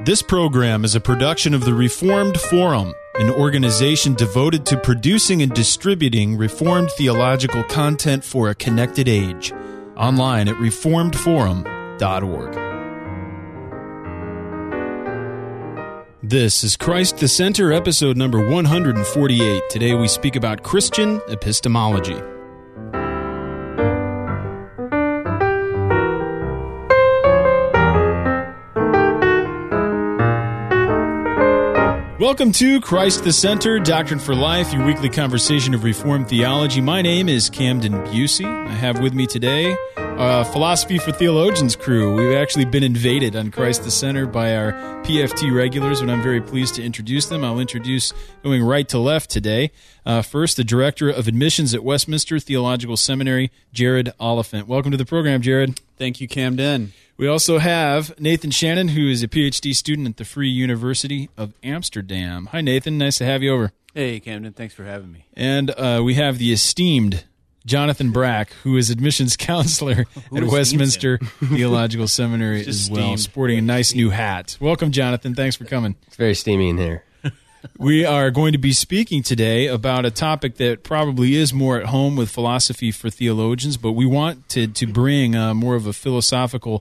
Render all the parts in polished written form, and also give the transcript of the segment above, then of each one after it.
This program is a production of the Reformed Forum, an organization devoted to producing and distributing Reformed theological content for a connected age. Online at reformedforum.org. This is Christ the Center, episode number 148. Today we speak about Christian epistemology. Welcome to Christ the Center, Doctrine for Life, your weekly conversation of Reformed theology. My name is Camden Busey. I have with me today Philosophy for Theologians crew. We've actually been invaded on Christ the Center by our PFT regulars, and I'm very pleased to introduce them. I'll introduce, going right to left today, first, the Director of Admissions at Westminster Theological Seminary, Jared Oliphant. Welcome to the program, Jared. Thank you, Camden. We also have Nathan Shannon, who is a PhD student at the Free University of Amsterdam. Hi, Nathan. Nice to have you over. Hey, Camden. Thanks for having me. And we have the esteemed Jonathan Brack, who is admissions counselor at Westminster Theological Seminary as well, sporting a nice new hat. Welcome, Jonathan. Thanks for coming. It's very steamy in here. We are going to be speaking today about a topic that probably is more at home with philosophy for theologians, but we want to bring more of a philosophical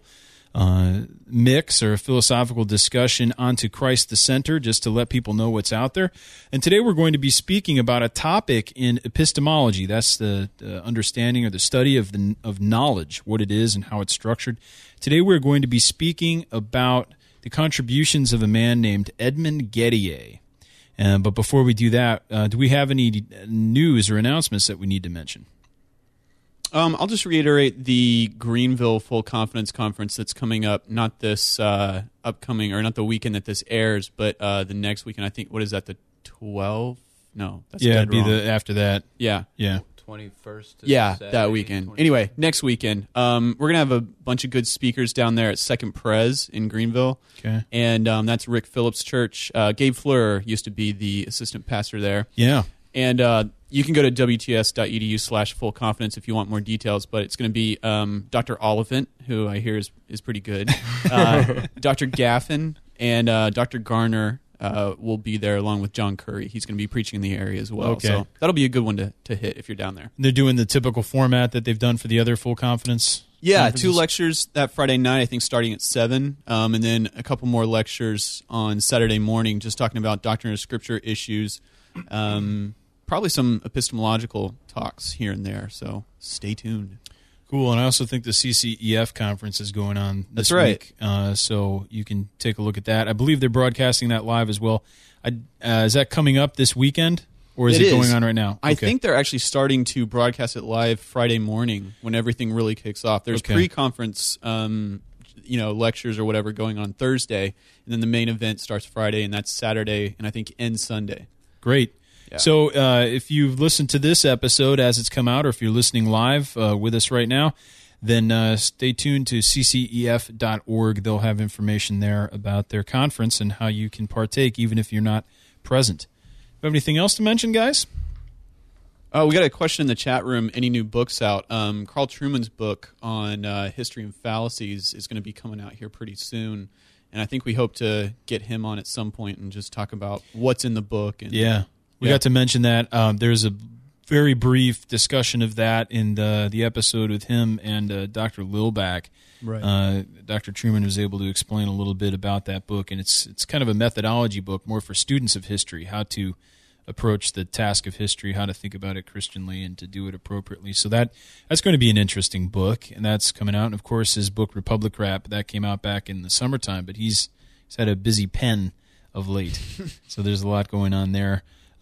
mix or a philosophical discussion onto Christ the Center, just to let people know what's out there. And today we're going to be speaking about a topic in epistemology. That's the understanding or the study of knowledge, what it is and how it's structured. Today we're going to be speaking about the contributions of a man named Edmund Gettier. But before we do that, do we have any news or announcements that we need to mention? I'll just reiterate the Greenville Full Confidence Conference that's coming up, not this upcoming, or not the weekend that this airs, but the next weekend. I think, what is that, the 12th? No, that's it'd be wrong. after that. Yeah. 21st. Yeah, Saturday, that weekend. 21st. Anyway, next weekend, we're going to have a bunch of good speakers down there at Second Pres in Greenville. Okay. And that's Rick Phillips' church. Gabe Fleur used to be the assistant pastor there. Yeah. And you can go to wts.edu/fullconfidence if you want more details, but it's going to be Dr. Oliphant, who I hear is pretty good, Dr. Gaffin, and Dr. Garner will be there along with John Curry. He's going to be preaching in the area as well. Okay. So that'll be a good one to hit if you're down there. They're doing the typical format that they've done for the other Full Confidence Yeah, conferences? 2 lectures that Friday night, I think starting at 7, and then a couple more lectures on Saturday morning, just talking about doctrine of Scripture issues. Probably some epistemological talks here and there, so stay tuned. Cool, and I also think the CCEF conference is going on this That's right. week, so you can take a look at that. I believe they're broadcasting that live as well. Is that coming up this weekend, or is it going on right now? I think they're actually starting to broadcast it live Friday morning when everything really kicks off. There's pre-conference lectures or whatever going on Thursday, and then the main event starts Friday, and that's Saturday, and I think ends Sunday. Great. Yeah. So if you've listened to this episode as it's come out, or if you're listening live with us right now, then stay tuned to ccef.org. They'll have information there about their conference and how you can partake, even if you're not present. Do you have anything else to mention, guys? We got a question in the chat room. Any new books out? Carl Trueman's book on history and fallacies is going to be coming out here pretty soon, and I think we hope to get him on at some point and just talk about what's in the book. And, We got to mention that. There's a very brief discussion of that in the episode with him and Dr. Lilback. Right. Dr. Trueman was able to explain a little bit about that book, and it's kind of a methodology book, more for students of history, how to approach the task of history, how to think about it Christianly, and to do it appropriately. So that's going to be an interesting book, and that's coming out. And, of course, his book, Republic Rap, that came out back in the summertime, but he's had a busy pen of late. So there's a lot going on there.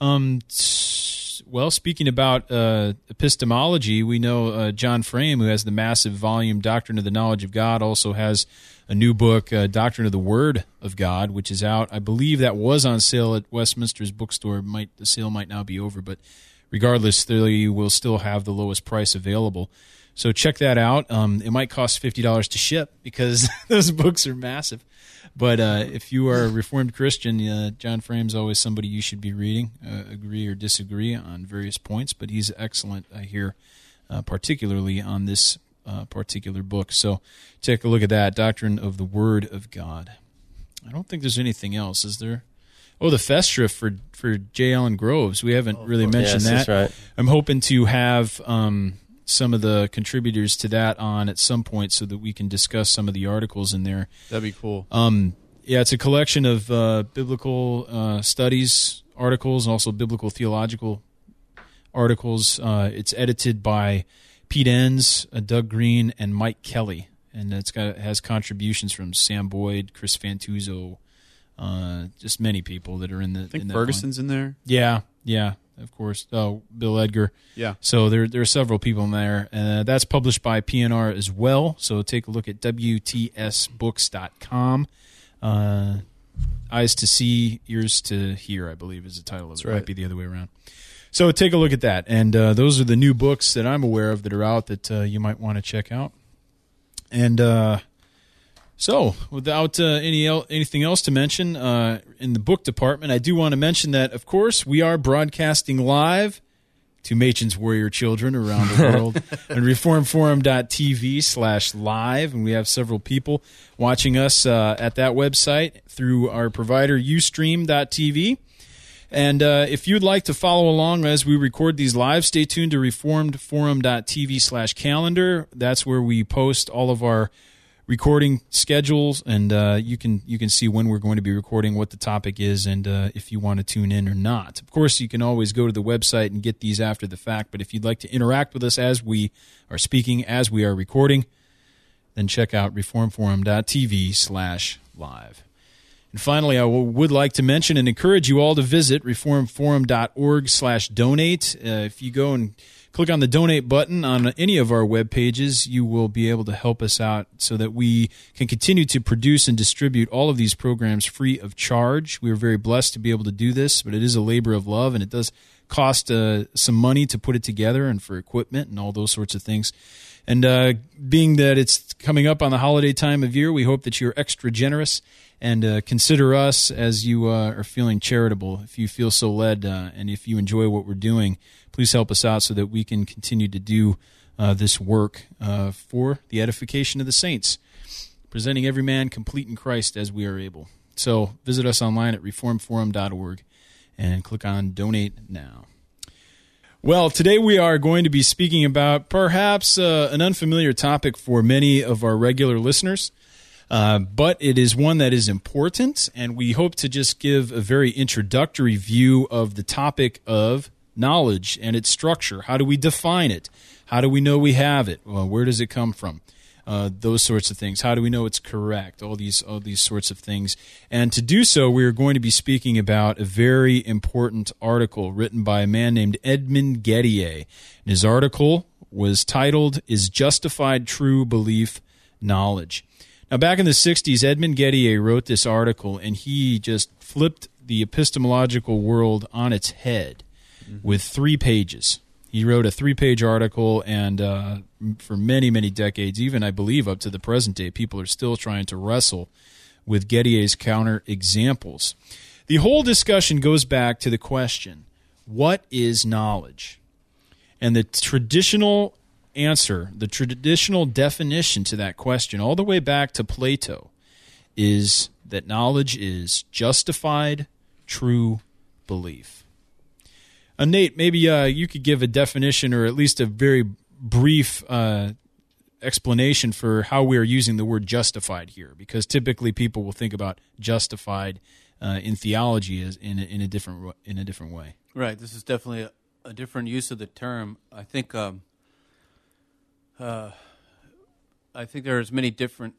Well, speaking about epistemology, we know John Frame, who has the massive volume Doctrine of the Knowledge of God, also has a new book, Doctrine of the Word of God, which is out. I believe that was on sale at Westminster's bookstore. The sale might now be over, but regardless, they will still have the lowest price available. So check that out. It might cost $50 to ship because those books are massive. But if you are a Reformed Christian, John Frame's always somebody you should be reading, agree or disagree on various points, but he's excellent, I hear, particularly on this particular book. So take a look at that, Doctrine of the Word of God. I don't think there's anything else, is there? Oh, the Festschrift for J. Allen Groves. We haven't really mentioned yes, that. That's right. I'm hoping to have some of the contributors to that on at some point so that we can discuss some of the articles in there. That'd be cool. Yeah, it's a collection of biblical studies articles and also biblical theological articles. It's edited by Pete Enns, Doug Green, and Mike Kelly, and it has contributions from Sam Boyd, Chris Fantuzzo, just many people that are in the. I think in that Ferguson's line. in there. Yeah, of course. Oh, Bill Edgar. Yeah. So there are several people in there. That's published by PNR as well. So take a look at WTSbooks.com. Eyes to see, ears to hear, I believe is the title of it. That's right. Might be the other way around. So take a look at that. And those are the new books that I'm aware of that are out that you might want to check out. And so without anything else to mention in the book department, I do want to mention that, of course, we are broadcasting live to Machen's Warrior Children around the world on reformforum.tv/live. And we have several people watching us at that website through our provider, ustream.tv. And if you'd like to follow along as we record these live, stay tuned to reformedforum.tv/calendar. That's where we post all of our recording schedules, and you can see when we're going to be recording, what the topic is, and if you want to tune in or not. Of course, you can always go to the website and get these after the fact, but if you'd like to interact with us as we are speaking, as we are recording, then check out reformforum.tv/live. And finally, I would like to mention and encourage you all to visit reformforum.org/donate. If you go and click on the donate button on any of our web pages, you will be able to help us out so that we can continue to produce and distribute all of these programs free of charge. We are very blessed to be able to do this, but it is a labor of love, and it does cost some money to put it together and for equipment and all those sorts of things. And being that it's coming up on the holiday time of year, we hope that you're extra generous and consider us as you are feeling charitable. If you feel so led and if you enjoy what we're doing, please help us out so that we can continue to do this work for the edification of the saints, presenting every man complete in Christ as we are able. So visit us online at reformforum.org and click on Donate Now. Well, today we are going to be speaking about perhaps an unfamiliar topic for many of our regular listeners, but it is one that is important, and we hope to just give a very introductory view of the topic of knowledge and its structure. How do we define it? How do we know we have it? Well, where does it come from? Those sorts of things. How do we know it's correct? All these sorts of things. And to do so, we are going to be speaking about a very important article written by a man named Edmund Gettier. And his article was titled, "Is Justified True Belief Knowledge?" Now, back in the 60s, Edmund Gettier wrote this article, and he just flipped the epistemological world on its head with 3 pages. He wrote a 3-page article, and for many, many decades, even I believe up to the present day, people are still trying to wrestle with Gettier's counter-examples. The whole discussion goes back to the question, what is knowledge? And the traditional answer, the traditional definition to that question, all the way back to Plato, is that knowledge is justified, true belief. Nate, maybe you could give a definition or at least a very brief explanation for how we are using the word justified here, because typically people will think about justified in theology as in a different way. Right. This is definitely a different use of the term. I think there's many different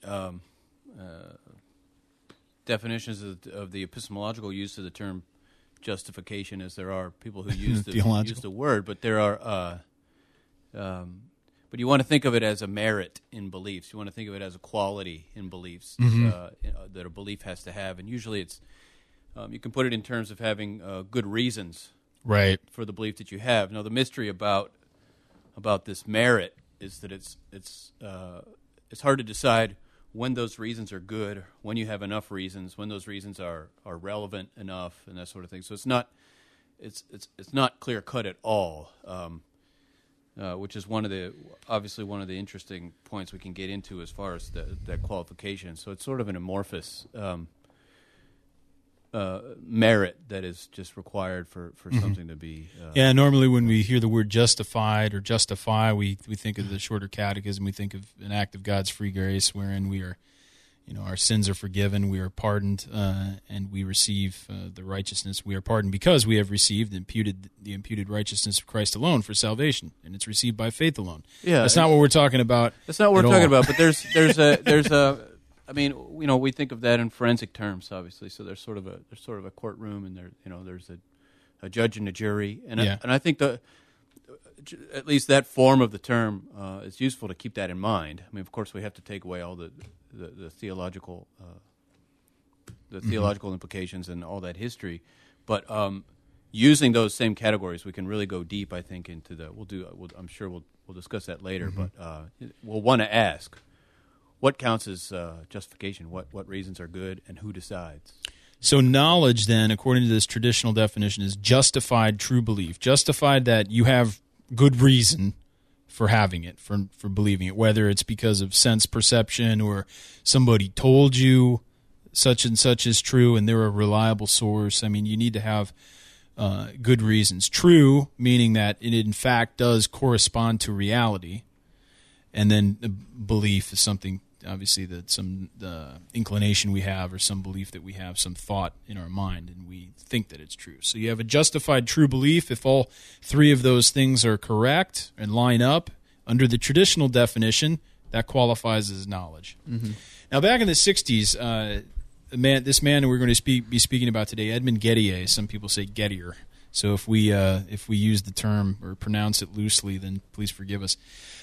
definitions of the epistemological use of the term justification as there are people who use the word, but there are but you want to think of it as a merit in beliefs. You want to think of it as a quality in beliefs that a belief has to have, and usually it's you can put it in terms of having good reasons, right, for the belief that you have. Now, the mystery about this merit is that it's hard to decide when those reasons are good, when you have enough reasons, when those reasons are relevant enough, and that sort of thing. So it's not clear cut at all, which is obviously one of the interesting points we can get into as far as that qualification. So it's sort of an amorphous merit that is just required for something to be. Yeah, normally when we hear the word justified or justify, we think of the Shorter Catechism. We think of an act of God's free grace wherein we are, our sins are forgiven, we are pardoned, and we receive the righteousness. We are pardoned because we have received the imputed righteousness of Christ alone for salvation, and it's received by faith alone. Yeah, that's not what we're talking about. That's not what we're talking about. But there's a. I mean, we think of that in forensic terms, obviously. So there's sort of a courtroom, and there's a judge and a jury, and I think at least that form of the term is useful to keep that in mind. I mean, of course, we have to take away all the theological theological implications and all that history, but using those same categories, we can really go deep. I think into I'm sure we'll discuss that later, but we'll want to ask. What counts as justification? What reasons are good, and who decides? So knowledge, then, according to this traditional definition, is justified true belief. Justified that you have good reason for having it, for believing it, whether it's because of sense perception or somebody told you such and such is true and they're a reliable source. I mean, you need to have good reasons. True, meaning that it in fact does correspond to reality. And then the belief is something, obviously, that some inclination we have or some belief that we have, some thought in our mind, and we think that it's true. So you have a justified true belief. If all three of those things are correct and line up under the traditional definition, that qualifies as knowledge. Mm-hmm. Now, back in the 60s, this man who we're going to be speaking about today, Edmund Gettier, some people say Gettier. So if we use the term or pronounce it loosely, then please forgive us.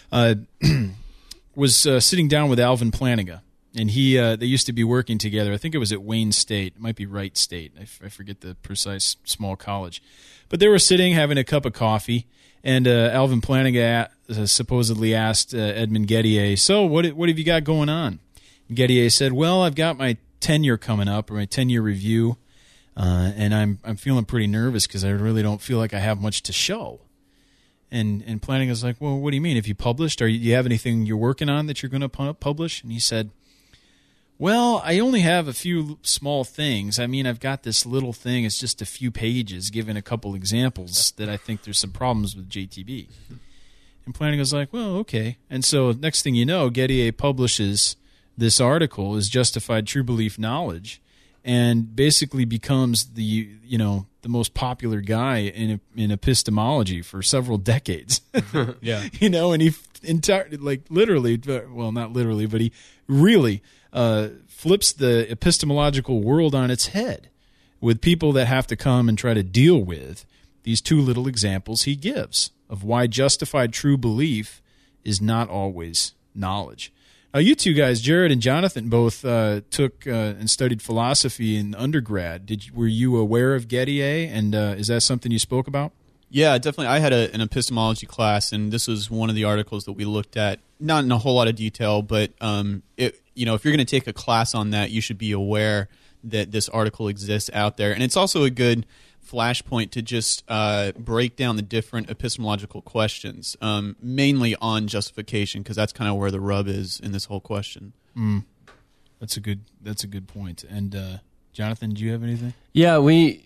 Was sitting down with Alvin Plantinga, and they used to be working together. I think it was at Wayne State. It might be Wright State. I forget the precise small college. But they were sitting having a cup of coffee, and Alvin Plantinga supposedly asked Edmund Gettier, "So what have you got going on?" And Gettier said, "Well, I've got my tenure coming up, or my 10-year review, and I'm feeling pretty nervous because I really don't feel like I have much to show." And Plantinga's like, "Well, what do you mean? Have you published? Or do you have anything you're working on that you're going to publish?" And he said, "Well, I only have a few small things. I mean, I've got this little thing. It's just a few pages, giving a couple examples that I think there's some problems with JTB." And Plantinga's like, "Well, okay." And so next thing you know, Gettier publishes this article, is Justified True Belief Knowledge, and basically becomes the most popular guy in epistemology for several decades. Yeah. And he literally, well, not literally, but he really flips the epistemological world on its head with people that have to come and try to deal with these two little examples he gives of why justified true belief is not always knowledge. Now, you two guys, Jared and Jonathan, both took and studied philosophy in undergrad. Were you aware of Gettier, and is that something you spoke about? Yeah, definitely. I had an epistemology class, and this was one of the articles that we looked at, not in a whole lot of detail, but if you're going to take a class on that, you should be aware that this article exists out there. And it's also a good flashpoint to just break down the different epistemological questions, mainly on justification, because that's kind of where the rub is in this whole question. That's a good point. And Jonathan, do you have anything? Yeah,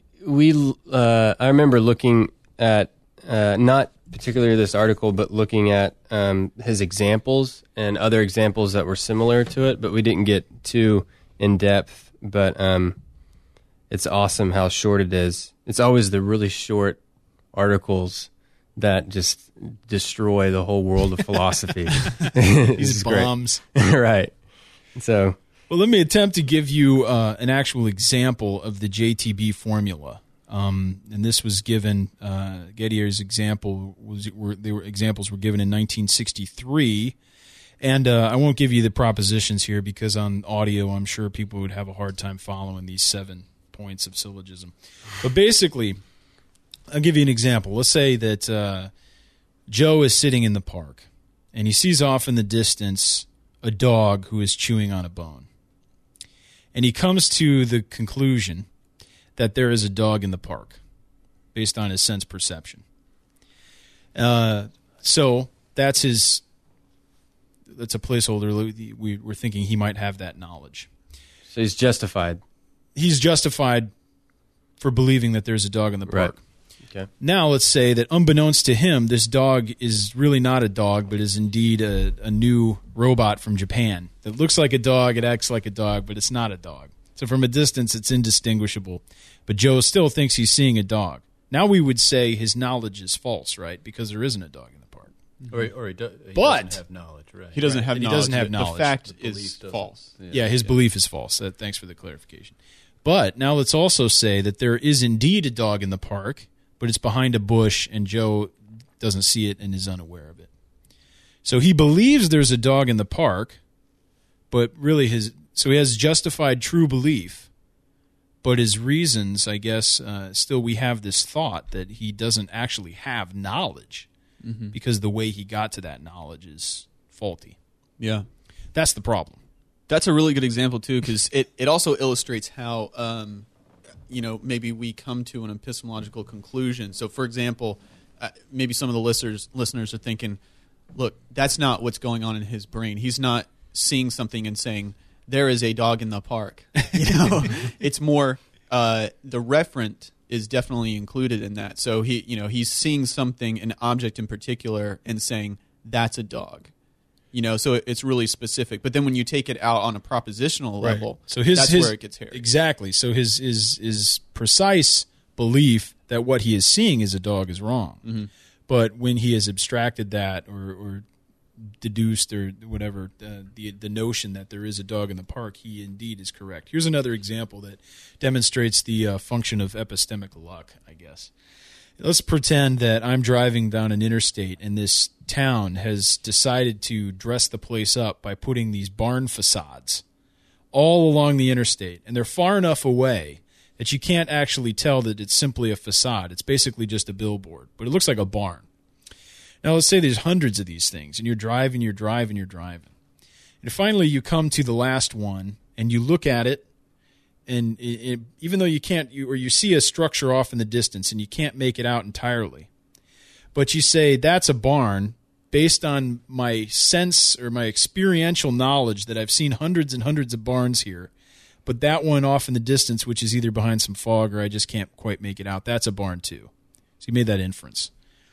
I remember looking at not particularly this article, but looking at his examples and other examples that were similar to it, but we didn't get too in depth. But it's awesome how short it is. It's always the really short articles that just destroy the whole world of philosophy. These bombs. Right. So, well, let me attempt to give you an actual example of the JTB formula. And this was given, Gettier's example examples were given in 1963. And I won't give you the propositions here because on audio, I'm sure people would have a hard time following these 7 points of syllogism. But basically, I'll give you an example. Let's say that Joe is sitting in the park, and he sees off in the distance a dog who is chewing on a bone. And he comes to the conclusion that there is a dog in the park, based on his sense perception. So that's a placeholder. We're thinking he might have that knowledge. So he's justified. He's justified for believing that there's a dog in the park. Right. Okay. Now let's say that unbeknownst to him, this dog is really not a dog, but is indeed a new robot from Japan that looks like a dog, it acts like a dog, but it's not a dog. So from a distance, it's indistinguishable. But Joe still thinks he's seeing a dog. Now we would say his knowledge is false, right? Because there isn't a dog in the park. Or he But- doesn't have knowledge, right? He doesn't have And he knowledge. doesn't have The knowledge. fact The belief is doesn't- false. Yeah, his belief is false. Thanks for the clarification. But now let's also say that there is indeed a dog in the park, but it's behind a bush and Joe doesn't see it and is unaware of it. So he believes there's a dog in the park, but really so he has justified true belief, but his reasons, I guess, still we have this thought that he doesn't actually have knowledge because the way he got to that knowledge is faulty. Yeah. That's the problem. That's a really good example too, because it also illustrates how maybe we come to an epistemological conclusion. So, for example, maybe some of the listeners are thinking, "Look, that's not what's going on in his brain. He's not seeing something and saying there is a dog in the park." It's more the referent is definitely included in that. So he's seeing something, an object in particular, and saying that's a dog. So it's really specific. But then when you take it out on a propositional level, so that's where it gets hairy. Exactly. So his precise belief that what he is seeing is a dog is wrong. Mm-hmm. But when he has abstracted that or deduced or whatever the notion that there is a dog in the park, he indeed is correct. Here's another example that demonstrates the function of epistemic luck, I guess. Let's pretend that I'm driving down an interstate and this town has decided to dress the place up by putting these barn facades all along the interstate. And they're far enough away that you can't actually tell that it's simply a facade. It's basically just a billboard, but it looks like a barn. Now, let's say there's hundreds of these things, and you're driving. And finally you come to the last one, and you look at it, and even though you can't, you see a structure off in the distance and you can't make it out entirely, but you say that's a barn based on my sense or my experiential knowledge that I've seen hundreds and hundreds of barns here, but that one off in the distance, which is either behind some fog or I just can't quite make it out, that's a barn too. So you made that inference.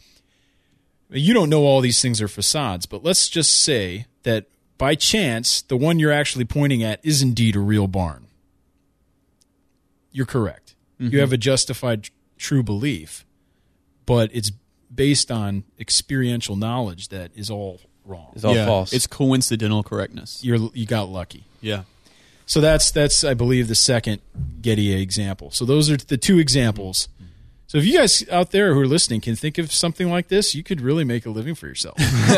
You don't know all these things are facades, but let's just say that by chance the one you're actually pointing at is indeed a real barn. You're correct. Mm-hmm. You have a justified true belief, but it's based on experiential knowledge that is all wrong. It's all false. It's coincidental correctness. You got lucky. Yeah. So that's I believe the second Getty example. So those are the two examples. So if you guys out there who are listening can think of something like this, you could really make a living for yourself.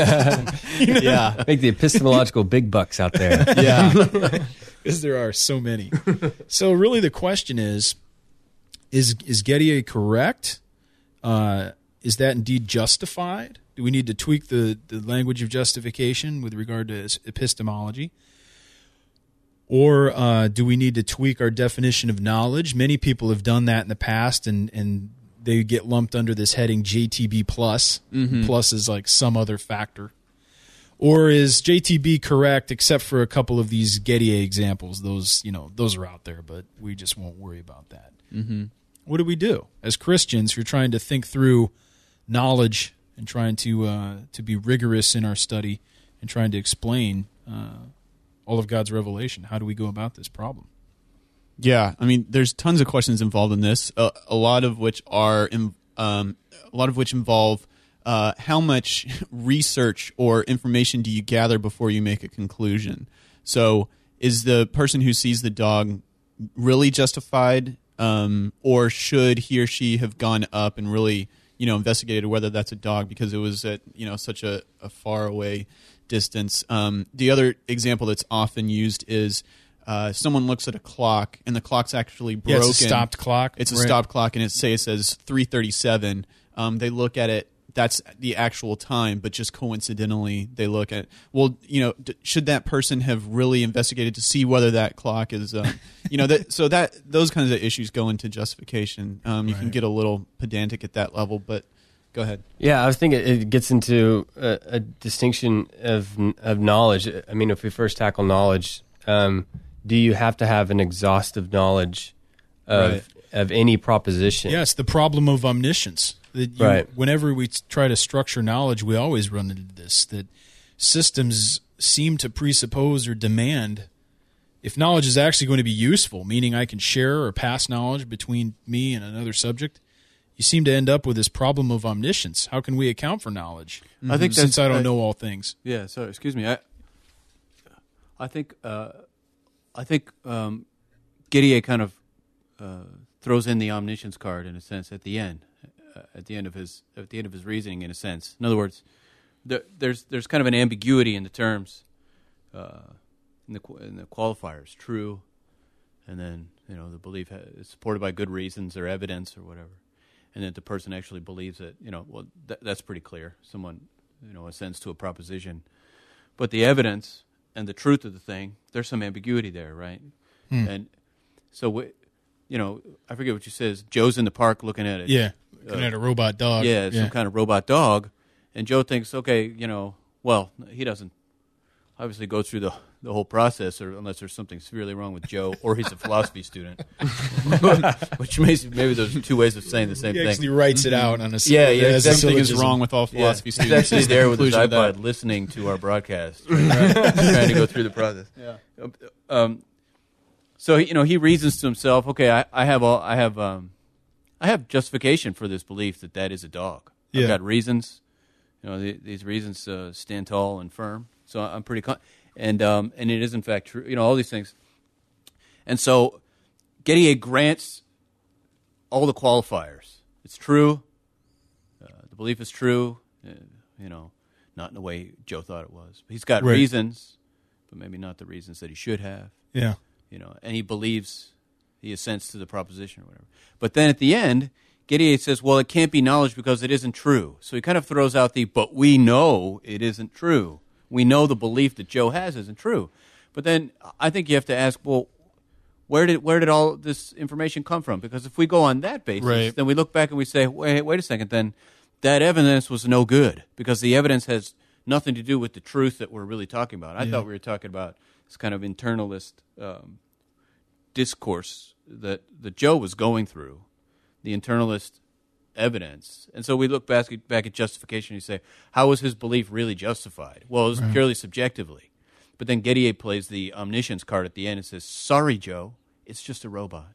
Yeah. Make the epistemological big bucks out there. Yeah. Because there are so many. So really the question is Getty correct? Is that indeed justified? Do we need to tweak the language of justification with regard to epistemology? Or do we need to tweak our definition of knowledge? Many people have done that in the past, and they get lumped under this heading JTB+. Mm-hmm. Plus is like some other factor. Or is JTB correct except for a couple of these Getty examples? Those are out there, but we just won't worry about that. Mm-hmm. What do we do as Christians who are trying to think through knowledge and trying to be rigorous in our study and trying to explain all of God's revelation? How do we go about this problem? Yeah, I mean, there's tons of questions involved in this. A lot of which involve how much research or information do you gather before you make a conclusion. So, is the person who sees the dog really justified, or should he or she have gone up and really, investigated whether that's a dog because it was at such a far away distance? The other example that's often used is someone looks at a clock and the clock's actually broken. Yeah, it's a stopped clock. It's a stopped clock, and it says 3:37. They look at it. That's the actual time, but just coincidentally, they look at, should that person have really investigated to see whether that clock is, so that those kinds of issues go into justification. You can get a little pedantic at that level, but go ahead. Yeah, I was thinking it gets into a distinction of knowledge. I mean, if we first tackle knowledge, do you have to have an exhaustive knowledge of of any proposition. Yes, the problem of omniscience. That Right. Whenever we try to structure knowledge, we always run into this, that systems seem to presuppose or demand, if knowledge is actually going to be useful, meaning I can share or pass knowledge between me and another subject, you seem to end up with this problem of omniscience. How can we account for knowledge? I think Since that's- I don't know all things. Yeah, sorry, excuse me. I think Gidier kind of throws in the omniscience card in a sense at the end of his reasoning. In a sense, in other words, there's kind of an ambiguity in the terms in the qualifiers, true, and then the belief is supported by good reasons or evidence or whatever, and that the person actually believes it. That's pretty clear. Someone assents to a proposition, but the evidence and the truth of the thing, there's some ambiguity there, right? And so, I forget what you says. Joe's in the park looking at it. Yeah, looking at a robot dog. Yeah, some kind of robot dog. And Joe thinks, okay, well, he doesn't obviously go through the whole process, or unless there's something severely wrong with Joe, or he's a philosophy student. Which maybe there's two ways of saying the same He thing. actually writes it out on a Yeah, as a Something is syllogism. wrong with all philosophy He's students. actually there with his Conclusion of iPod that. listening to our broadcast, trying to go through the process. Yeah. So he reasons to himself, okay, I have justification for this belief that is a dog. Yeah. I've got reasons. These reasons stand tall and firm. So I'm pretty and it is in fact true. All these things. And so Gidier grants all the qualifiers. It's true. The belief is true. Not in the way Joe thought it was. He's got Right. reasons, but maybe not the reasons that he should have. Yeah. And he believes, he assents to the proposition or whatever. But then at the end, Gidier says, well, it can't be knowledge because it isn't true. So he kind of throws out but we know it isn't true. We know the belief that Joe has isn't true. But then I think you have to ask, well, where did all this information come from? Because if we go on that basis, Right. then we look back and we say, wait a second, then that evidence was no good because the evidence has nothing to do with the truth that we're really talking about. I thought we were talking about this kind of internalist discourse that Joe was going through, the internalist evidence. And so we look back at justification and you say, how was his belief really justified? Well, it was purely subjectively. But then Gidier plays the omniscience card at the end and says, sorry, Joe, it's just a robot.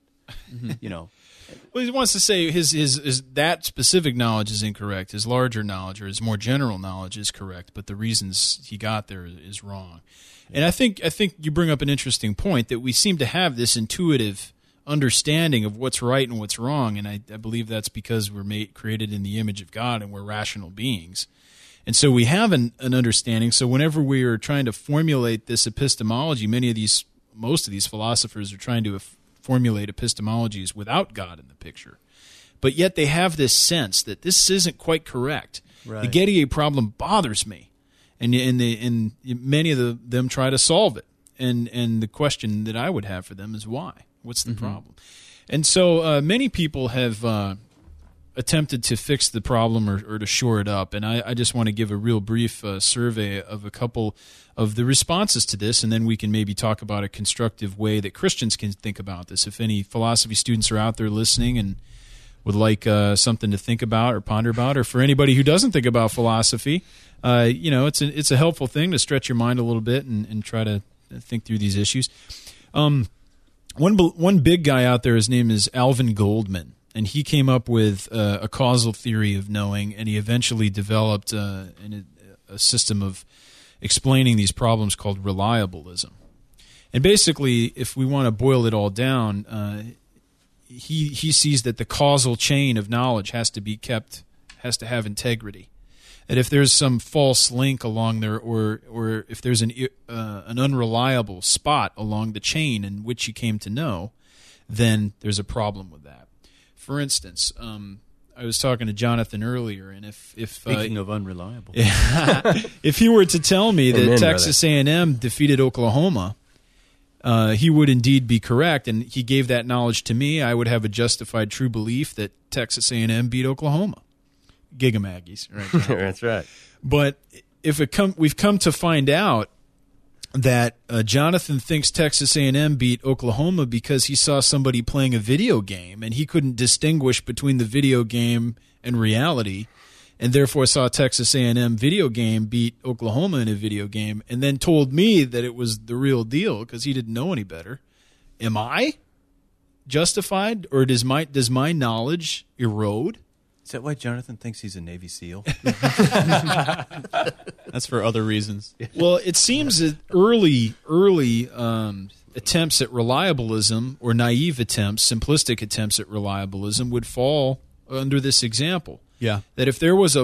Well, he wants to say his that specific knowledge is incorrect. His larger knowledge or his more general knowledge is correct, but the reasons he got there is wrong. And I think you bring up an interesting point that we seem to have this intuitive understanding of what's right and what's wrong, and I believe that's because we're created in the image of God and we're rational beings. And so we have an understanding. So whenever we are trying to formulate this epistemology, most of these philosophers are trying to formulate epistemologies without God in the picture. But yet they have this sense that this isn't quite correct. Right. The Gidier problem bothers me. And many of them try to solve it. And the question that I would have for them is why? What's the problem? And so many people have attempted to fix the problem or to shore it up. And I just want to give a real brief survey of a couple of the responses to this, and then we can maybe talk about a constructive way that Christians can think about this. If any philosophy students are out there listening and would like something to think about or ponder about, or for anybody who doesn't think about philosophy, it's a helpful thing to stretch your mind a little bit and try to think through these issues. One big guy out there, his name is Alvin Goldman, and he came up with a causal theory of knowing, and he eventually developed a system of explaining these problems called reliabilism. And basically, if we want to boil it all down, he sees that the causal chain of knowledge has to have integrity. And if there's some false link along there, or if there's an unreliable spot along the chain in which you came to know, then there's a problem with that. For instance, I was talking to Jonathan earlier, and if Speaking of unreliable. if he were to tell me that Amen, Texas A&M defeated Oklahoma, he would indeed be correct, and he gave that knowledge to me. I would have a justified true belief that Texas A&M beat Oklahoma. Gigamaggies, right? That's right. But if we've come to find out that Jonathan thinks Texas A&M beat Oklahoma because he saw somebody playing a video game and he couldn't distinguish between the video game and reality, and therefore saw Texas A&M video game beat Oklahoma in a video game, and then told me that it was the real deal because he didn't know any better. Am I justified, or does my knowledge erode? Is that why Jonathan thinks he's a Navy SEAL? That's for other reasons. Well, it seems that early attempts at reliabilism, or naive attempts, simplistic attempts at reliabilism, would fall under this example. Yeah. That if there was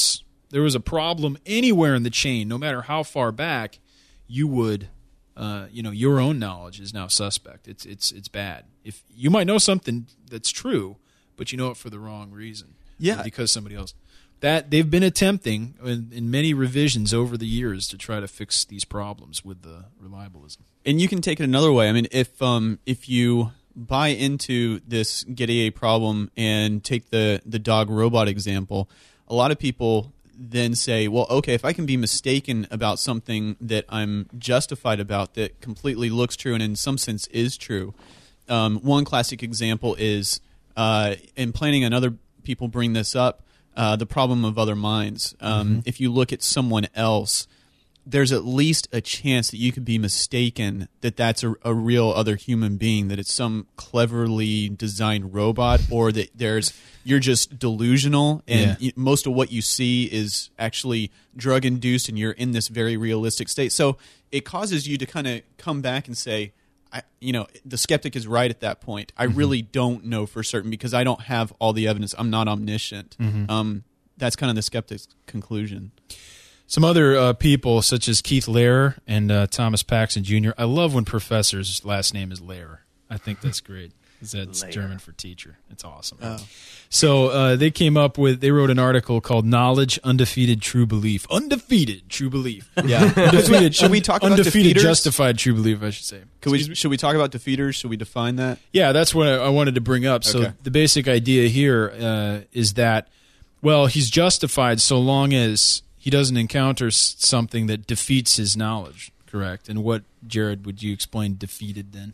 a problem anywhere in the chain, no matter how far back, you would, your own knowledge is now suspect. It's bad. If you might know something that's true, but you know it for the wrong reason. Yeah. Because somebody else. That they've been attempting in many revisions over the years to try to fix these problems with the reliabilism. And you can take it another way. I mean, if you buy into this Gettier problem and take the dog robot example, a lot of people then say, well, okay, if I can be mistaken about something that I'm justified about that completely looks true and in some sense is true. One classic example is, in planning on other people bring this up, the problem of other minds. If you look at someone else, there's at least a chance that you could be mistaken that that's a real other human being, that it's some cleverly designed robot, or that you're just delusional and most of what you see is actually drug induced and you're in this very realistic state. So it causes you to kind of come back and say, the skeptic is right at that point. I really don't know for certain because I don't have all the evidence. I'm not omniscient. That's kind of the skeptic's conclusion. Some other people, such as Keith Lehrer and Thomas Paxson Jr. I love when professors' last name is Lehrer. I think that's great. That's German for teacher. It's awesome. Oh. So they wrote an article called "Knowledge, Undefeated True Belief." Undefeated True Belief. Yeah. Undefeated. Should we talk about undefeated defeaters? Justified true belief? I should say. Should we talk about defeaters? Should we define that? Yeah, that's what I wanted to bring up. So Okay. the basic idea here is that, well, he's justified so long as he doesn't encounter something that defeats his knowledge. Correct. And what, Jared, would you explain defeated then?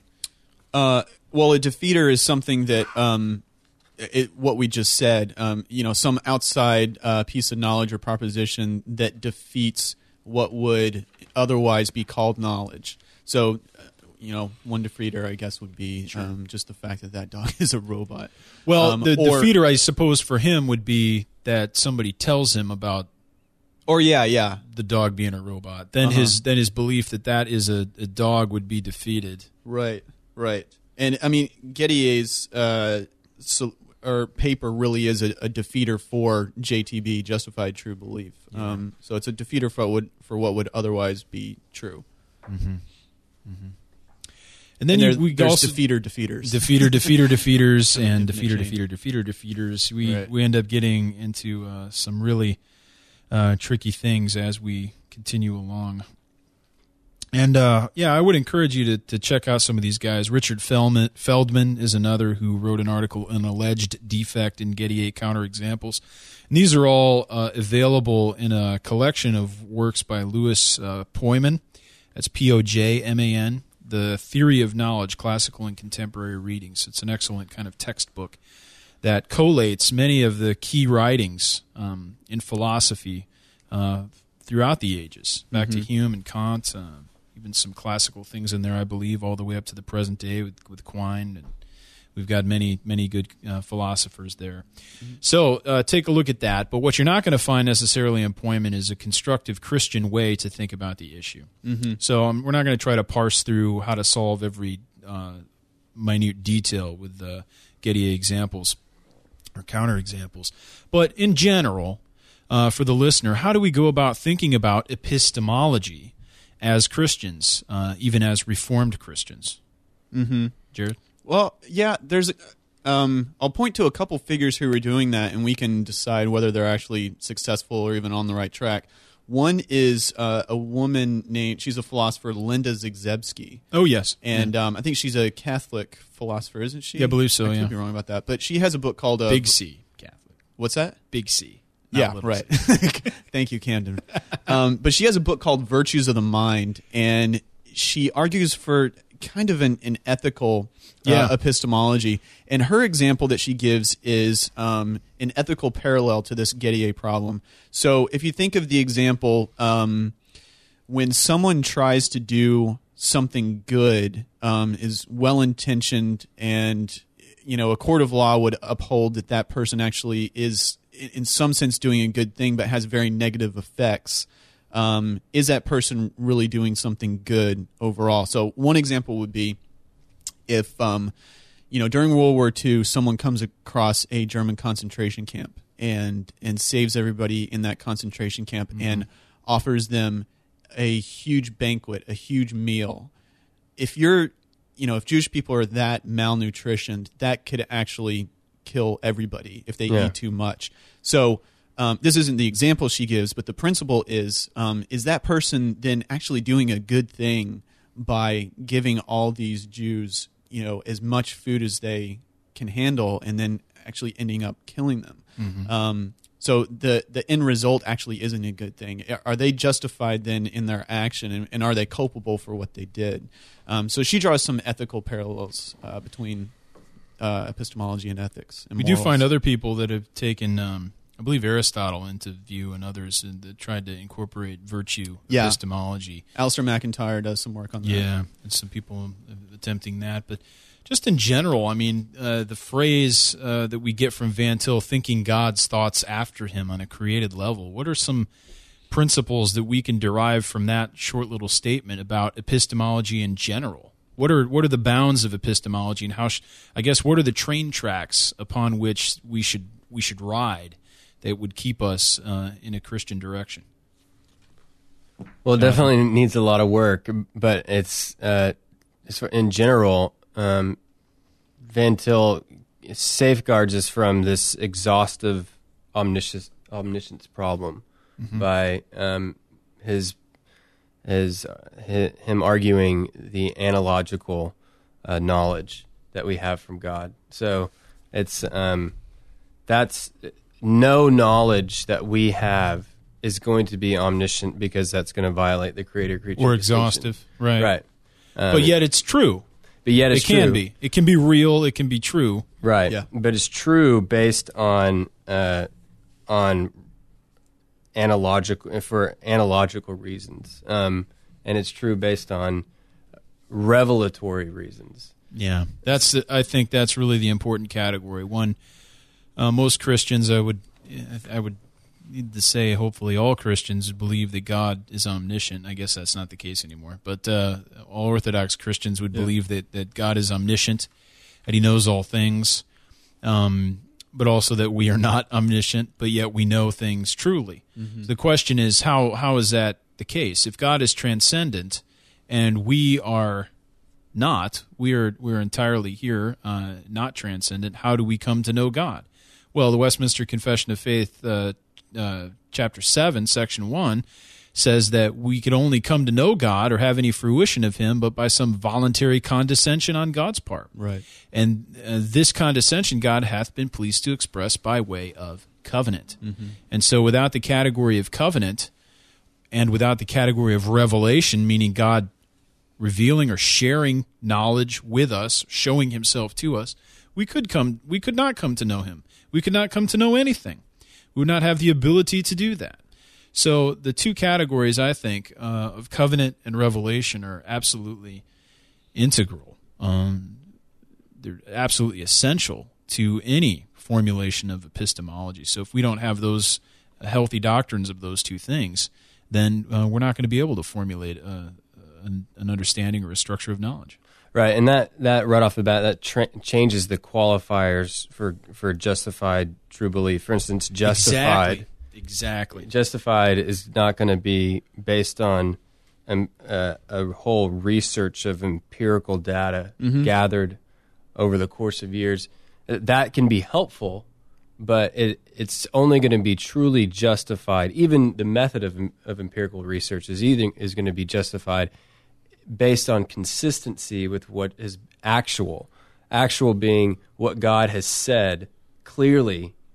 Well, a defeater is something that, what we just said, some outside piece of knowledge or proposition that defeats what would otherwise be called knowledge. So, one defeater, I guess, would be just the fact that dog is a robot. Well, the defeater, I suppose, for him would be that somebody tells him about the dog being a robot. Then his belief that is a dog would be defeated. Right. And I mean, Gettier's paper really is a defeater for JTB, justified true belief. Yeah. So it's a defeater for what would otherwise be true. Mm-hmm. Mm-hmm. And then there's also defeaters, defeaters, and Different defeaters. Right. We end up getting into some really tricky things as we continue along. And I would encourage you to check out some of these guys. Richard Feldman is another who wrote an article, An Alleged Defect in Gettier Counterexamples. And these are all available in a collection of works by Louis Pojman. That's Pojman, The Theory of Knowledge, Classical and Contemporary Readings. It's an excellent kind of textbook that collates many of the key writings in philosophy throughout the ages, back to Hume and Kant, even some classical things in there, I believe, all the way up to the present day with Quine, and we've got many good philosophers there. So take a look at that. But what you're not going to find necessarily in Pojman is a constructive Christian way to think about the issue. So we're not going to try to parse through how to solve every minute detail with Gettier examples or counterexamples. But in general, for the listener, how do we go about thinking about epistemology as Christians, even as Reformed Christians? Jared? Well, yeah, there's. I'll point to a couple figures who are doing that, and we can decide whether they're actually successful or even on the right track. One is a woman named, she's a philosopher, Linda Zagzebski. Oh, yes. And I think she's a Catholic philosopher, isn't she? Yeah, I believe so, I could be wrong about that. But she has a book called... Big C Catholic. What's that? Big C. Yeah, right. Thank you, Camden. But she has a book called Virtues of the Mind, and she argues for kind of an ethical epistemology. And her example that she gives is an ethical parallel to this Gettier problem. So if you think of the example, when someone tries to do something good, is well-intentioned, and a court of law would uphold that person actually is in some sense doing a good thing but has very negative effects, is that person really doing something good overall? So one example would be if during World War II someone comes across a German concentration camp and saves everybody in that concentration camp and offers them a huge banquet, a huge meal. If Jewish people are that malnutritioned, that could actually kill everybody if they eat too much. So this isn't the example she gives, but the principle is that person then actually doing a good thing by giving all these Jews, as much food as they can handle, and then actually ending up killing them? So the end result actually isn't a good thing. Are they justified then in their action, and are they culpable for what they did? So she draws some ethical parallels between epistemology and ethics. And we morals. do find other people that have taken, I believe, Aristotle into view, and others that tried to incorporate virtue epistemology. Alistair McIntyre does some work on that. Yeah, and some people attempting that. But just in general, I mean, the phrase that we get from Van Til, thinking God's thoughts after him on a created level, what are some principles that we can derive from that short little statement about epistemology in general? What are the bounds of epistemology, and how what are the train tracks upon which we should ride that would keep us in a Christian direction? Well, it definitely needs a lot of work, but it's in general, Van Til safeguards us from this exhaustive omniscience problem by him arguing the analogical knowledge that we have from God. So it's that's no knowledge that we have is going to be omniscient, because that's going to violate the creator-creature or distinction. Exhaustive, right? Right. But yet it's true. But yet it's true. It can be. It can be real. It can be true. Right. Yeah. But it's true based on analogical reasons, and it's true based on revelatory reasons. Yeah, I think that's really the important category. One, most Christians, I would need to say, hopefully all Christians believe that God is omniscient. I guess that's not the case anymore, but all Orthodox Christians would believe that God is omniscient, that He knows all things, but also that we are not omniscient, but yet we know things truly. So the question is, how is that the case? If God is transcendent and we are not, we're entirely here, not transcendent, how do we come to know God? Well, the Westminster Confession of Faith, chapter 7, section 1, says that we could only come to know God or have any fruition of Him but by some voluntary condescension on God's part. Right. And this condescension God hath been pleased to express by way of covenant. And so without the category of covenant and without the category of revelation, meaning God revealing or sharing knowledge with us, showing Himself to us, we could not come to know Him. We could not come to know anything. We would not have the ability to do that. So the two categories, I think, of covenant and revelation are absolutely integral. They're absolutely essential to any formulation of epistemology. So if we don't have those healthy doctrines of those two things, then we're not going to be able to formulate an understanding or a structure of knowledge. Right, and that right off the bat, that changes the qualifiers for justified true belief. For instance, justified. Exactly. Justified is not going to be based on a whole research of empirical data gathered over the course of years. That can be helpful, but it's only going to be truly justified. Even the method of empirical research is going to be justified based on consistency with what is actual. Actual being what God has said clearly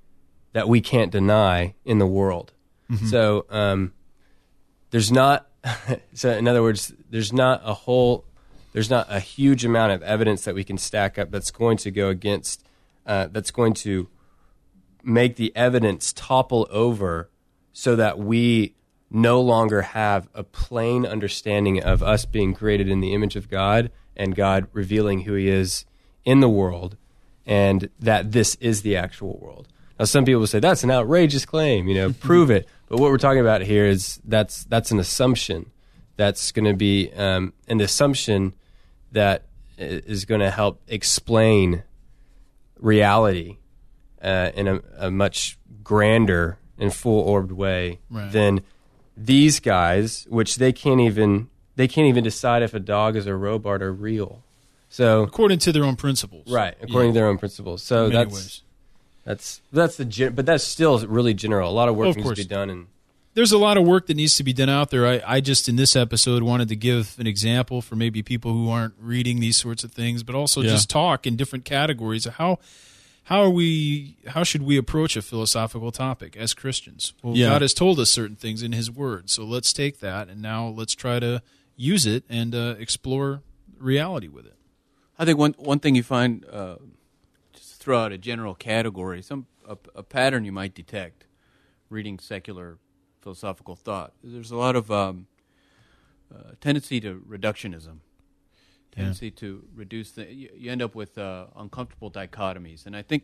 that we can't deny in the world. So there's not. So in other words, there's not a huge amount of evidence that we can stack up that's going to go against. That's going to make the evidence topple over, so that we no longer have a plain understanding of us being created in the image of God and God revealing who He is in the world, and that this is the actual world. Now, some people say that's an outrageous claim. Prove it. But what we're talking about here is that's an assumption. That's going to be an assumption that is going to help explain reality in a much grander and full-orbed way than these guys, which they can't even decide if a dog is a robot or real. So according to their own principles, right? According to their own principles. So in many ways. That's but that's still really general. A lot of work needs to be done, and there's a lot of work that needs to be done out there. I just in this episode wanted to give an example for maybe people who aren't reading these sorts of things, but also just talk in different categories of how should we approach a philosophical topic as Christians? Well, God has told us certain things in His Word, so let's take that and now let's try to use it and explore reality with it. I think one thing you find, just to throw out a general category, a pattern you might detect reading secular philosophical thought. There's a lot of tendency to reductionism, tendency to reduce you end up with uncomfortable dichotomies. And I think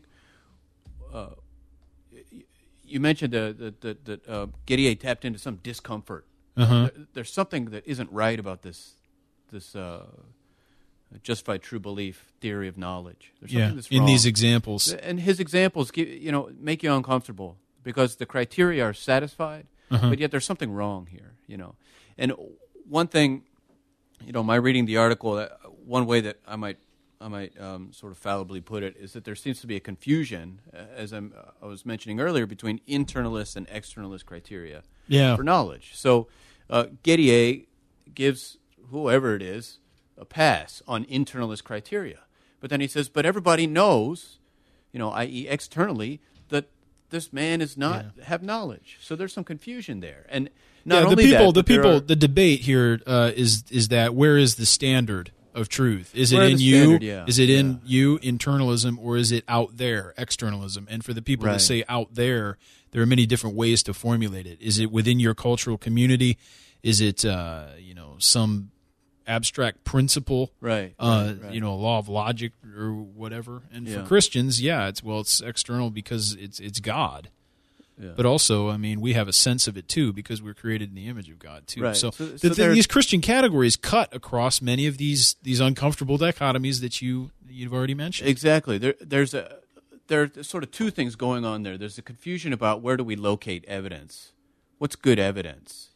you mentioned that Gettier tapped into some discomfort. There's something that isn't right about this justified true belief theory of knowledge. There's something that's wrong. In these examples. And his examples make you uncomfortable because the criteria are satisfied, but yet there's something wrong here. And one thing, my reading the article, one way that I might sort of fallibly put it is that there seems to be a confusion, as I was mentioning earlier, between internalist and externalist criteria for knowledge. So Gettier gives whoever it is a pass on internalist criteria. But then he says, but everybody knows, i.e. externally, that this man is not have knowledge. So there's some confusion there. And not only the debate here is that where is the standard of truth? Is it in you? Is it in you, internalism, or is it out there, externalism? And for the people that say out there are many different ways to formulate it. Is it within your cultural community? Is it some abstract principle, a law of logic or whatever? And for Christians, it's external because it's God. Yeah. But also, we have a sense of it too because we're created in the image of God too. Right. So these Christian categories cut across many of these uncomfortable dichotomies that you've already mentioned. Exactly. There are sort of two things going on there. There's a confusion about where do we locate evidence. What's good evidence?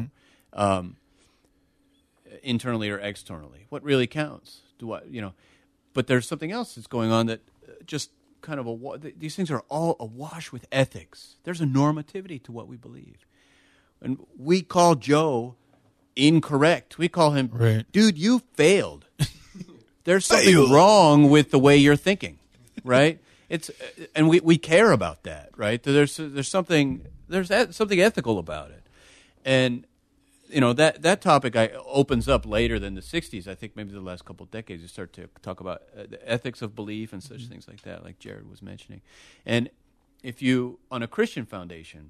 Internally or externally, what really counts? But there's something else that's going on that just kind of these things are all awash with ethics. There's a normativity to what we believe, and we call Joe incorrect. We call him, dude, you failed. There's something wrong with the way you're thinking, right? And we care about that, right? There's something ethical about it, and that topic opens up later than the 60s. I think maybe the last couple of decades you start to talk about the ethics of belief and such things like that, like Jared was mentioning. And if you, on a Christian foundation,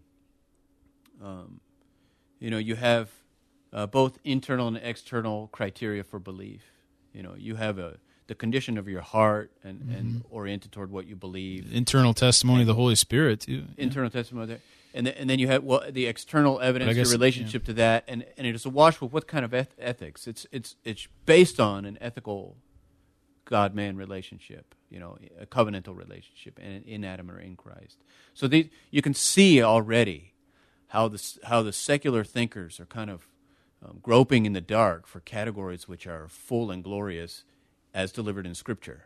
you have both internal and external criteria for belief. You have the condition of your heart and oriented toward what you believe. Internal testimony of the Holy Spirit, too. Internal testimony there. And then you have the external evidence, your relationship to that, and it is awash with what kind of ethics. It's based on an ethical God-man relationship, a covenantal relationship, and in Adam or in Christ. So you can see already how the secular thinkers are kind of groping in the dark for categories which are full and glorious as delivered in Scripture.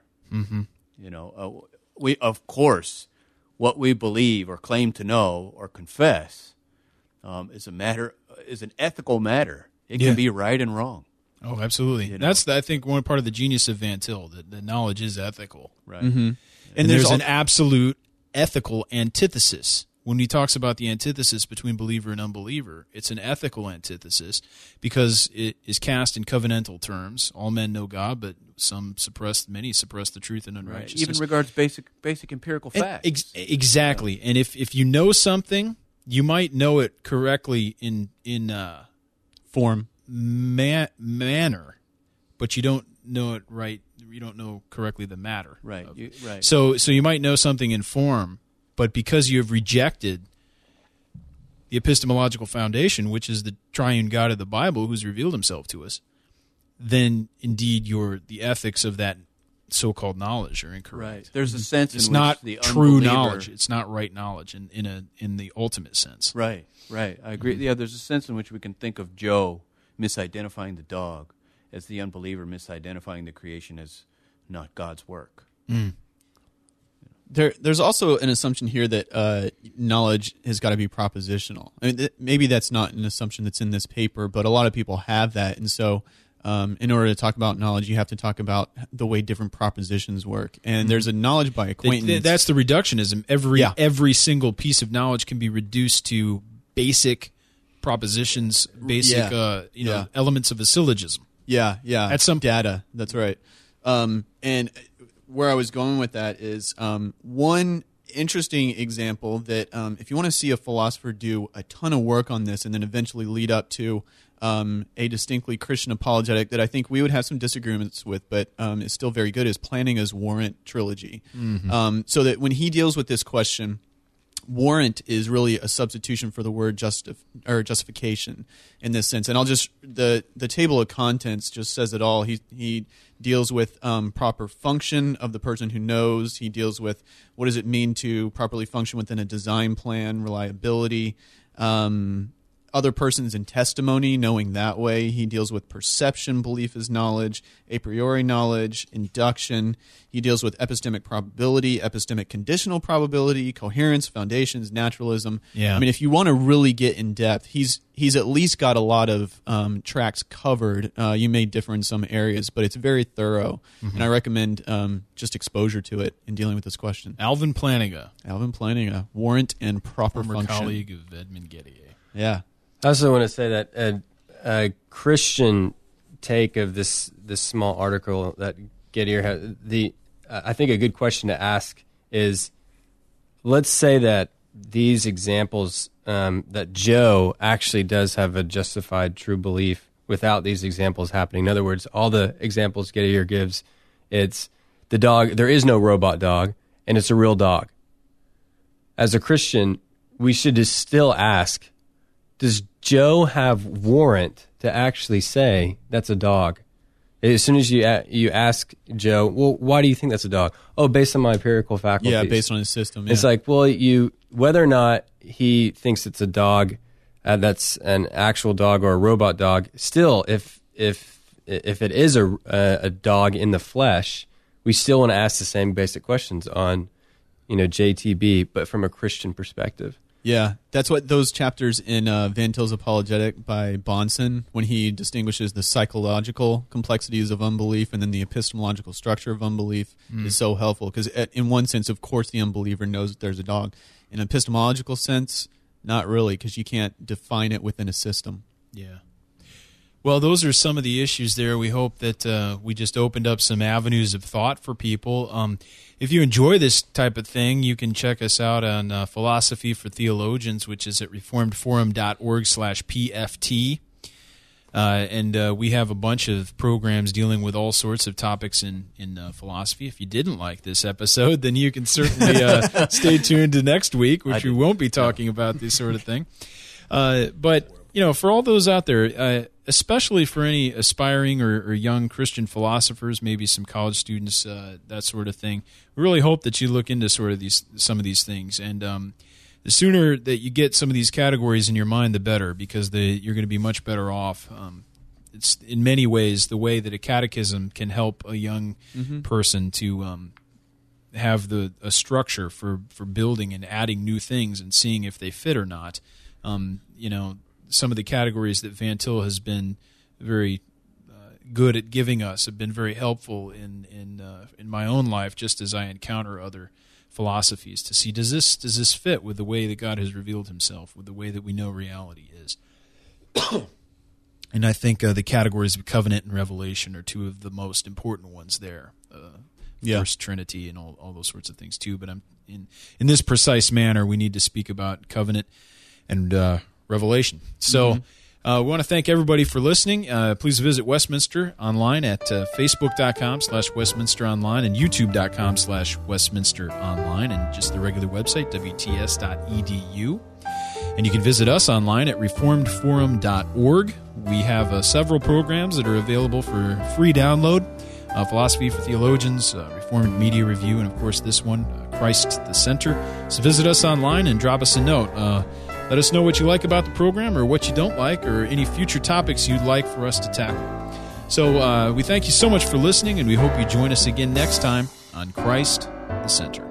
We of course. What we believe or claim to know or confess is an ethical matter. It can be right and wrong. Oh, absolutely. That's I think one part of the genius of Van Til that knowledge is ethical. Right. And there's an absolute ethical antithesis. When he talks about the antithesis between believer and unbeliever, it's an ethical antithesis because it is cast in covenantal terms. All men know God, but many suppress the truth in unrighteousness. Even regards basic empirical facts. Exactly. And if you know something, you might know it correctly in Form. manner, but you don't know it right. You don't know correctly the matter. Right. Right. So you might know something in form, but because you have rejected the epistemological foundation, which is the triune God of the Bible, who's revealed himself to us, then indeed the ethics of that so-called knowledge are incorrect. Right. There's a sense It's in not which the true unbeliever- knowledge. It's not right knowledge in the ultimate sense. Right. I agree. Yeah, there's a sense in which we can think of Joe misidentifying the dog as the unbeliever misidentifying the creation as not God's work. There's also an assumption here that knowledge has got to be propositional. I mean, maybe that's not an assumption that's in this paper, but a lot of people have that. And so in order to talk about knowledge, you have to talk about the way different propositions work. And there's a knowledge by acquaintance. That's the reductionism. Every single piece of knowledge can be reduced to basic propositions, basic elements of a syllogism. Yeah. That's some data. That's right. And where I was going with that is one interesting example that if you want to see a philosopher do a ton of work on this and then eventually lead up to a distinctly Christian apologetic that I think we would have some disagreements with, but is still very good, is Plantinga's Warrant trilogy. So that when he deals with this question, warrant is really a substitution for the word justification in this sense. And I'll just the table of contents just says it all. He deals with proper function of the person who knows. He deals with what does it mean to properly function within a design plan, reliability, other persons in testimony, knowing that way. He deals with perception, belief is knowledge, a priori knowledge, induction. He deals with epistemic probability, epistemic conditional probability, coherence, foundations, naturalism. Yeah. I mean, if you want to really get in depth, he's at least got a lot of tracks covered. You may differ in some areas, but it's very thorough, and I recommend just exposure to it in dealing with this question. Alvin Plantinga, Warrant and proper former function. colleague of Edmund Gettier. Yeah. I also want to say that a Christian take of this small article that Gettier has, I think a good question to ask is, let's say that these examples, that Joe actually does have a justified true belief without these examples happening. In other words, all the examples Gettier gives, it's the dog, there is no robot dog, and it's a real dog. As a Christian, we should just still ask, does Joe have warrant to actually say that's a dog? As soon as you ask Joe, well, why do you think that's a dog? Oh, based on my empirical faculties. Yeah, based on his system. Yeah. It's like, well, whether or not he thinks it's a dog, that's an actual dog or a robot dog. Still, if it is a dog in the flesh, we still want to ask the same basic questions on, JTB, but from a Christian perspective. Yeah, that's what those chapters in Van Til's Apologetic by Bahnsen, when he distinguishes the psychological complexities of unbelief and then the epistemological structure of unbelief, is so helpful. Because in one sense, of course, the unbeliever knows that there's a dog. In an epistemological sense, not really, because you can't define it within a system. Yeah. Well, those are some of the issues there. We hope that we just opened up some avenues of thought for people. If you enjoy this type of thing, you can check us out on Philosophy for Theologians, which is at reformedforum.org/PFT. And we have a bunch of programs dealing with all sorts of topics in philosophy. If you didn't like this episode, then you can certainly stay tuned to next week, which we won't be talking about this sort of thing. But for all those out there, especially for any aspiring or young Christian philosophers, maybe some college students, that sort of thing, we really hope that you look into some of these things. And the sooner that you get some of these categories in your mind, the better, because you're going to be much better off. It's in many ways the way that a catechism can help a young person to have a structure for building and adding new things and seeing if they fit or not. Some of the categories that Van Til has been very good at giving us have been very helpful in my own life, just as I encounter other philosophies to see, does this fit with the way that God has revealed himself, with the way that we know reality is. And I think the categories of covenant and revelation are two of the most important ones there. First Trinity and all those sorts of things too. But I'm in this precise manner, we need to speak about covenant and revelation. So we want to thank everybody for listening. Please visit Westminster online at facebook.com/Westminster Online and youtube.com/Westminster Online, and just the regular website, WTS.edu. And you can visit us online at reformedforum.org. We have several programs that are available for free download. Philosophy for Theologians, Reformed Media Review, and of course this one, Christ the Center. So visit us online and drop us a note. Let us know what you like about the program or what you don't like, or any future topics you'd like for us to tackle. So we thank you so much for listening, and we hope you join us again next time on Christ the Center.